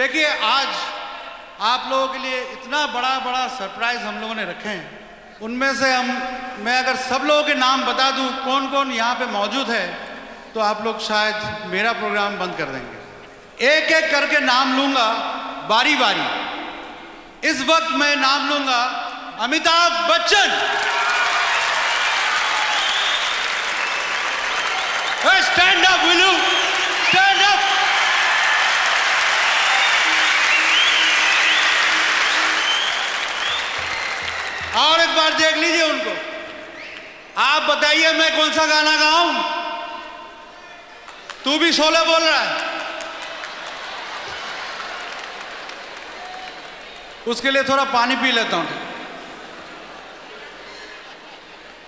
देखिए, आज आप लोगों के लिए इतना बड़ा बड़ा सरप्राइज हम लोगों ने रखे हैं। उनमें से मैं अगर सब लोगों के नाम बता दूं कौन कौन यहाँ पे मौजूद है तो आप लोग शायद मेरा प्रोग्राम बंद कर देंगे। एक एक करके नाम लूंगा बारी बारी। इस वक्त मैं नाम लूंगा Amitabh Bachchan. Stand up will you, stand up. और एक बार देख लीजिए उनको। आप बताइए मैं कौन सा गाना गाऊं? तू भी शोले बोल रहा है। उसके लिए थोड़ा पानी पी लेता हूं।